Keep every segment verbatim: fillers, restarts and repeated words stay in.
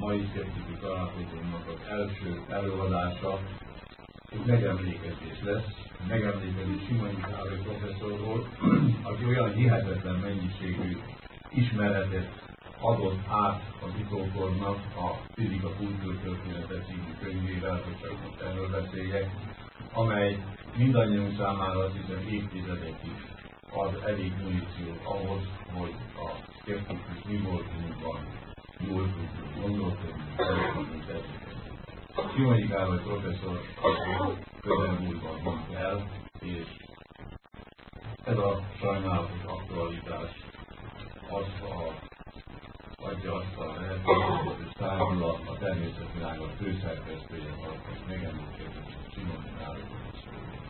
mai szkeptikus találkozónak az első előadása egy megemlékezés lesz, megemlékezés Simonyi Károly professzorról, aki olyan hihetetlen mennyiségű ismeretet adott át az utókornak a Fizika kultúrtörténete című könyvével, hogy csak most erről beszéljek, amely mindannyiunk számára azt hiszem évtizedekig az elég muníció ahhoz, hogy a szkeptikus mi voltunkban jól tudjuk gondolkodni, elfogadni, tevékenykedni. Simonyi Károly professzor közelmúltban hunyt el, és ez a sajnálatos aktualitás az a adja azt a lehetőséget, hogy számomra a természetvilága főszerkesztője alatt megemlékezni Simonyi Károly professzorról.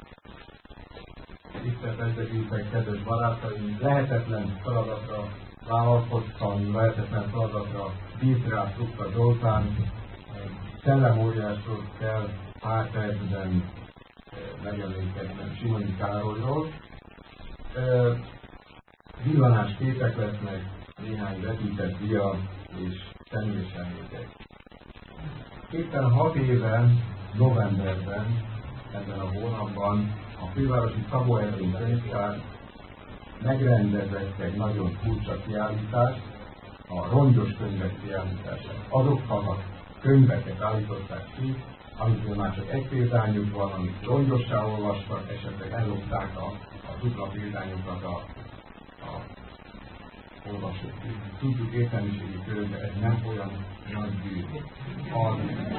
Tisztelt kedves barátaim, lehetetlen feladatra vállalkoztam, lehetetlen feladatra bírt rá Trukka Zoltán, szellemóriásról kell pár percben megemlékeznem Simonyi Károlyról. Villanás képek lesznek, néhány vetített dia és személyes emlékek. Éppen hat éve, novemberben, ebben a hónapban a fővárosi Szabó Ervin könyvtár megrendezett egy nagyon furcsa kiállítást, a rongyos könyvek kiállítását. Azokkal a könyveket állították ki, amikről már csak egy példányuk van, amit rongyossá olvastak, esetleg ellopták a, a dupla példányokat a, a olvasók. Tudjuk értelmiségi körülben, ez nem olyan nagy bűn. A,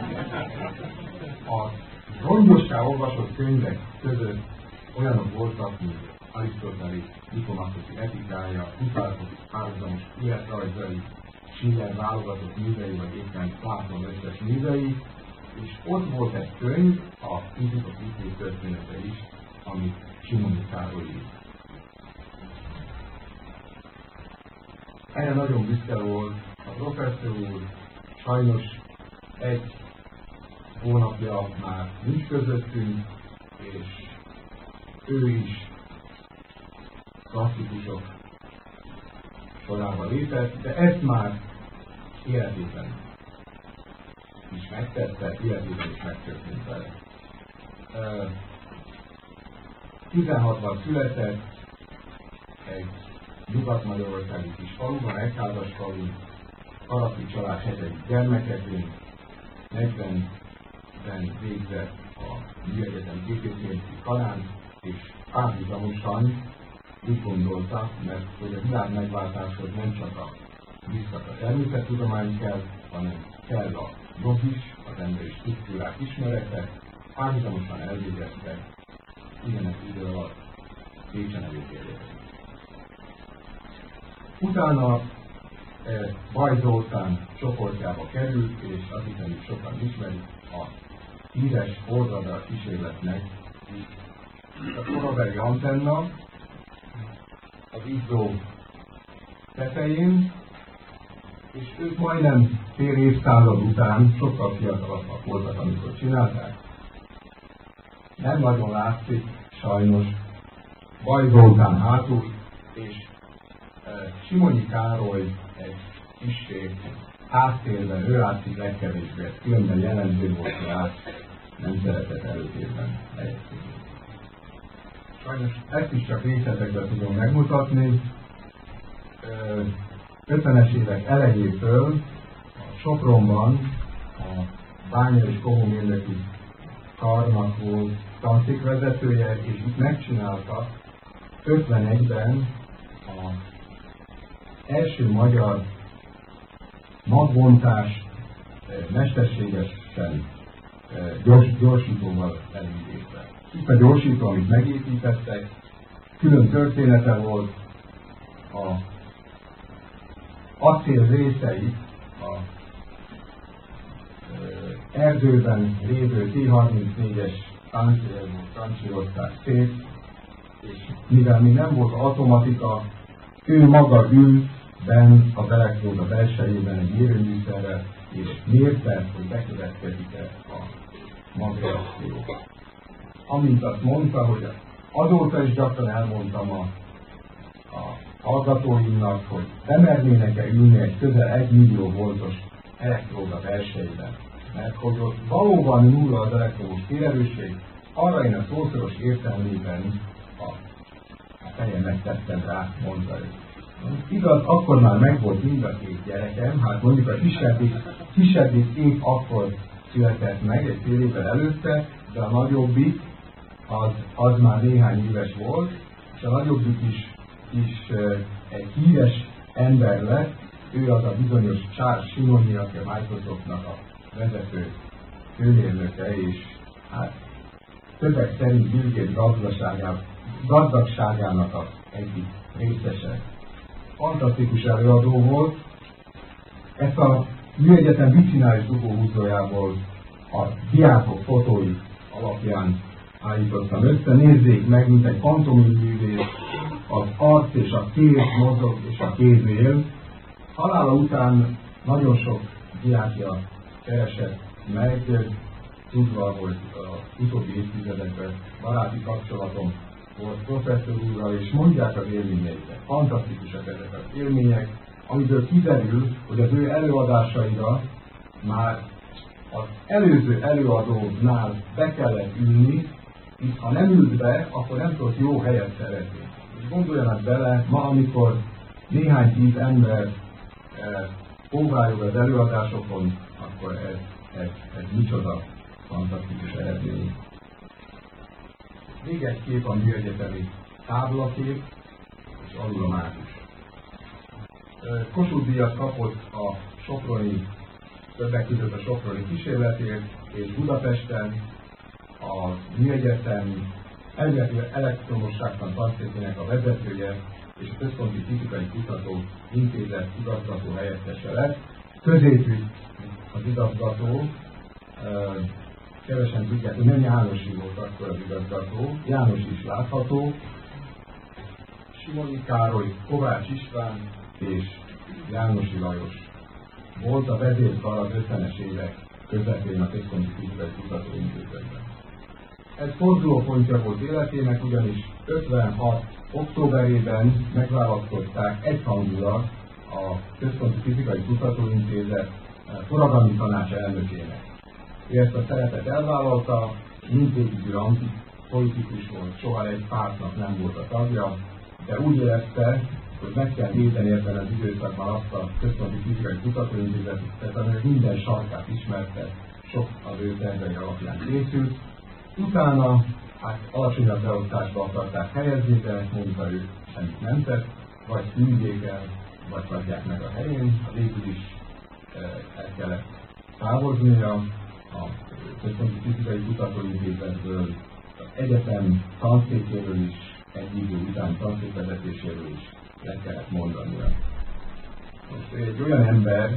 a rongyossá olvasott könyvek között olyanok voltak, mint Arisztotelész diplomatikus etikája, Plutarkhosz párhuzamos életrajzai, Schiller válogatott művei, vagy éppen Platon összes művei, és ott volt egy könyv, a fizika kultúrtörténete is, amit Simonyi Károly írt. Erre nagyon büszke volt a professzor úr, sajnos egy hónapja már nincs közöttünk, és ő is klasszikusok sorába lépett, de ezt már életében is megtette, életében is megtörtént vele. tizenhatban született egy nyugat-magyarországi kis faluban, egyházas falun, Karaszti család hetedik gyermekeként, negyvenben végzett a Műegyetem képzőmérnöki karán, és párhuzamosan úgy gondolta, mert hogy a világ megváltáshoz nem csak a visszak a természettudomány kell, hanem kell a jog is, az emberi struktúrák ismerete, párhuzamosan elvégezte ugyanek idő alatt Pécsen előkérdezett. Utána e, Baj Zoltán csoportjába került, és azt hiszem, hogy sokan ismerik a híres Orradar kísérletnek a korabeli antenna az izzó tetején, és ők majdnem fél évszázad után sokkal fiatalabbak voltak, amikor csinálták. Nem nagyon látszik, sajnos, Baj Zoltán hátul, és e, Simonyi Károly egy kissé háttérben, ő látszik legkevésbé, ez különben jellemző volt, hogy át nem szeretett előtérben helyezkedni. Sajnos ezt is csak részletekben tudom megmutatni. ötvenes évek elejétől a Sopronban a Bánya és Kohómérnöki Karnak volt tanszékvezetője, és itt megcsinálta ötvenegyben az első magyar magbontás mesterségesen gyors, gyorsítóval elindítva. Itt a gyorsító, amit megépítettek, külön története volt, a acél részeit a e, erdőben lévő T harmincnégyes páncélból trancsírozták szét, és mivel még nem volt automatika, ő maga ült benn az elektróda belsejében egy mérőműszerrel, és mérte, hogy bekövetkezik-e a magreakció. Amint azt mondta, hogy azóta is gyakran elmondtam a, a hallgatóimnak, hogy bemernének-e ülni egy közel egy millió voltos elektróda verseiben. Mert hogy ott valóban nulla az elektromos térerősség, arra én a szószoros értelmében a, a fejem megtettem rá, mondta ő. Igaz, akkor már megvolt mind a két gyerekem, hát mondjuk a kisebbik, kisebbik épp akkor született meg, egy fél évvel előtte, de a nagyobbik az, az már néhány éves volt, és a nagyobbik is, is egy híres ember lett, ő az a bizonyos Charles Simonyi, aki a Microsoftnak a vezető főmérnöke, és hát többek szerint Bill Gates gazdagságának, gazdagságának az egyik részese. Fantasztikus előadó volt. Ezt a műegyetem vicinális dugóhúzójából a diákok fotói alapján állítottam össze. Nézzék meg, mint egy pantomiművész, az arc és a kéz mozog és a kéz él. Halála után nagyon sok diákja keresett meg, tudva, hogy az utóbbi évtizedekben baráti kapcsolatom volt professzor úrral, és mondják az élményeiket. Fantasztikusak ezek az élmények, amiből kiderül, hogy az ő előadásaira már az előző előadónál be kellett ülni, és ha nem ült be, akkor nem tudott jó helyet szerezni. És gondoljanak bele, ma, amikor néhány tíz ember eh, próbáljuk az előadásokon, akkor ez, ez, ez micsoda fantasztikus eredmény. Még egy kép a műegyetemi táblakép, és alul a mágus. Kossuth díjat kapott a soproni, többek között a soproni kísérletért, és Budapesten a műegyetem elektromosságtan tanszékének a vezetője és a Központi Fizikai Kutató Intézet igazgató helyettese lett. Középük az igazgató, kevesen tudják, hogy nem Jánosi volt akkor az igazgató, János is látható, Simonyi Károly, Kovács István és Jánosi Lajos volt a vezérkar az ötvenes évek közepén a Központi Fizikai Kutató Intézetben. Ez fordulópontja volt életének, ugyanis ötvenhat októberében megválasztották egyhangulag a Központi Fizikai Kutató Intézet forradalmi tanács elnökének. Ő ezt a szerepet elvállalta, mindvégigű antipolitikus volt, soha egy pártnak nem volt a tagja, de úgy érezte, hogy meg kell védeni ebben az időszakban azt a Központi Fizikai Kutatóintézetet, amelyek minden sarkát ismerte, sok az ő tervei alapján készült. Utána hát alacsonyabb beosztásba akarták helyezni, de mondta ő, semmit nem tett, vagy küldjék el, vagy hagyják meg a helyén. A végül is el kellett távoznia a Központi Fizikai Kutatóintézetből, az egyetem tanszékéről is, egy idő után tanszékvezetéséről is le kellett mondania. Most egy olyan ember,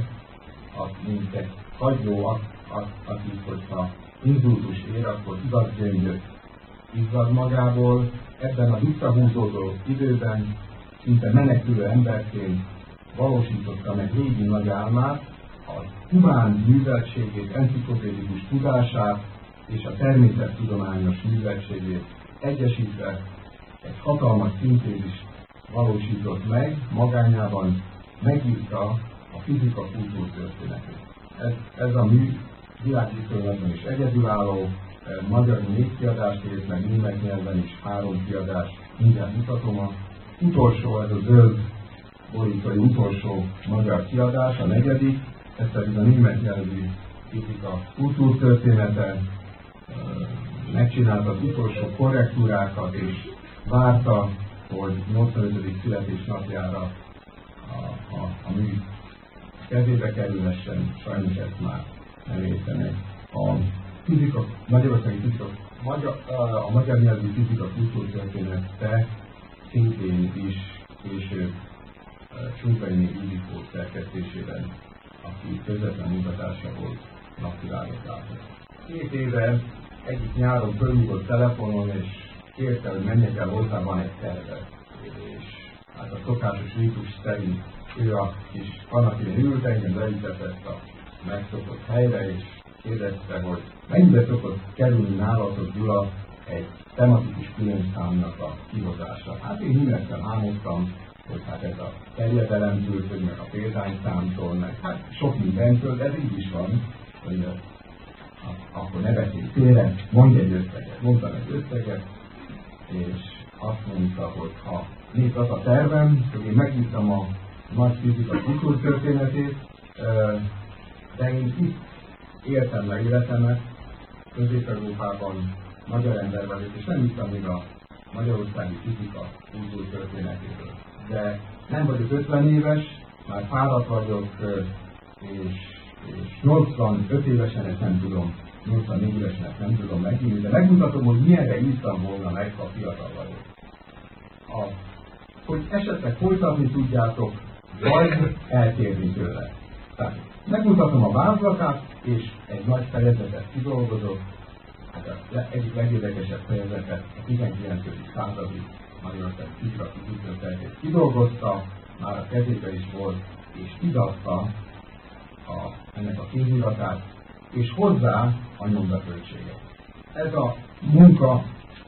mint egy hagyló, aki, hogyha inzultus ér, akkor igaz gyöngyöt izzad magából, ebben a visszahúzódó időben szinte menekülő emberként valósította meg régi nagy álmát, a humán műveltségét, enciklopédikus tudását és a természettudományos műveltségét egyesítve egy hatalmas szintézist valósított meg, magányában megírta a fizika kultúrtörténetét. Ez, ez a mű világviszonylatban is egyedülálló, magyar négy kiadást írt, meg német nyelven is három kiadás, mindjárt mutatom. A utolsó, ez a zöld borítói utolsó magyar kiadás, a negyedik, ez pedig a német nyelvű fizika kultúrtörténete, megcsinálta az utolsó korrektúrákat, és várta, hogy nyolcvanötödik születésnapjára a, a, a mű kezébe kerülhessen, sajnos ezt már nem értenek. A fizika, Magyarországi fizika, magyar, a magyar nyelvű fizika kultúrtörténete szintén is később Sunkai Ildikó szerkesztésében, aki közvetlen munkatársa volt, napvilágot látott. Két éve egyik nyáron fölhívott telefonon, és kérte, hogy menjek el hozzá, van egy terve. És hát a szokásos rítus szerint ő a kis kanapén ült, engem leütetett a megszokott helyre, és kérdezte, hogy mennyire szokott kerülni nálatok, Gyula, egy tematikus különszámnak a kihozása. Hát én híveszem, álmodtam, hogy hát ez a terjedelemtől, hogy meg a példányszámtól, meg hát sok mindentől, de ez így is van, hogy akkor ne beszélj félre, mondj egy összeget, mondtam egy összeget, és azt mondta, hogy ha nézd az a tervem, hogy én megírtam a nagy fizika kultúrtörténetét, de én itt éltem meg életemet, Közép-Európában magyar ember vagyok, és nem írtam még a magyarországi fizika kultúrtörténetéről. De nem vagyok ötven éves, már fáradt vagyok, és, és nyolcvanöt évesen ezt nem tudom, nyolcvannégy évesen ezt nem tudom megírni, de megmutatom, hogy milyenre írtam volna meg, ha fiatal vagyok. A, hogy esetleg folytatni tudjátok, vagy eltérni tőle. Tehát megmutatom a vázlatát, és egy nagy fejezetet kidolgozok, hát az egyik legérdekesebb fejezetet a tizenkilencedik századi Magyarországi fizika kultúrtörténetét kidolgozta, már a kezébe is volt, és kiadta a, ennek a kéziratát, és hozzá a nyomdaköltséget. Ez a munka a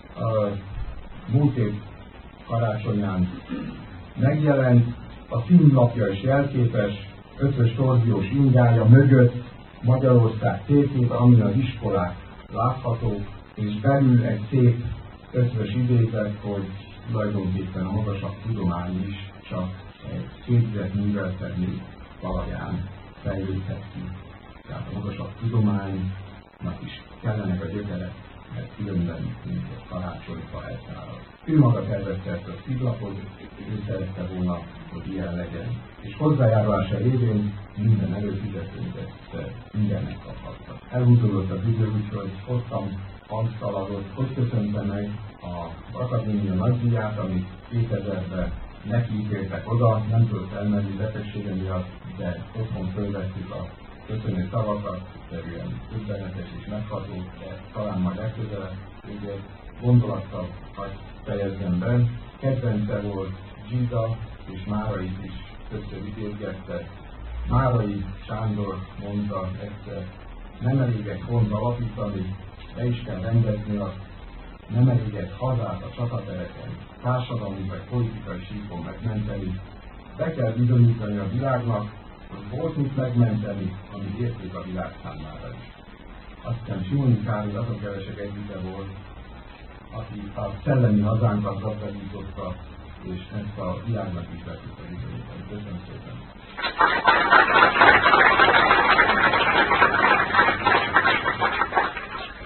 múlt év karácsonyán megjelent, a címlapja is jelképes, ötös torziós ingája mögött Magyarország térkép, amin az iskolák látható, és belül egy szép ötvös idézet, hogy tulajdonképpen a magasabb tudomány is csak egy képzett műveltetni valaján fejlődhet ki. Tehát a magasabb tudománynak is kellenek a gyökerek, mert különben mint a karácsonyfa elszárad. Ő maga tervezte ezt a szívlapot, ő szerette volna, hogy ilyen legyen. És hozzájárulása révén minden előfizetőnk ezt mindennek kaphatta. Elhúzódott az idő, úgyhogy hoztam hangszalagot, hogy köszöntem meg az akadémia nagydíját, amit kétezerben nekiítéltek oda, nem tudott elmenni betegsége miatt, de otthon fölvettük a köszönő szavakat, szerűen üzenetes és megható, de talán majd legközelebb, ugye gondolattal hagy fejezzem be. Kedvence volt Zsida, és Márai is többször idézgette. Márai Sándor mondta egyszer, nem elég egy font alapítani, le is kell rendezni azt, nem elég egy hazát a csatatereken, társadalmi vagy politikai síkon megmenteni, be kell bizonyítani a világnak, hogy volt mit megmenteni, ami érték a világ számára is. Azt hiszem Simonyi Károly azon kevesek egyike volt, aki a szellemi hazánkat gazdagította, és ezt a világnak is be tudta bizonyítani. Köszönöm szépen!